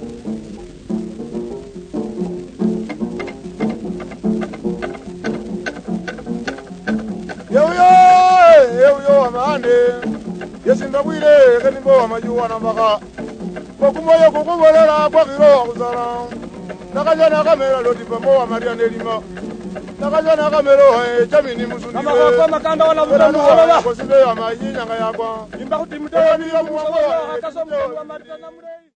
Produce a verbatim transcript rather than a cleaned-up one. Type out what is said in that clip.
Yo yo yo yo amande yesinda bwire kanimbo amajuwa nambaka kokumoyo kukubolera kwa kiro kusala nakajana kamera loti pambo amaria nelima nakajana kamera he chamini musundi kama kwa makanda wala mtambo wala kosibe amayinya ngayakwa imba kuti mutani ya muwa akaso mwa marita namure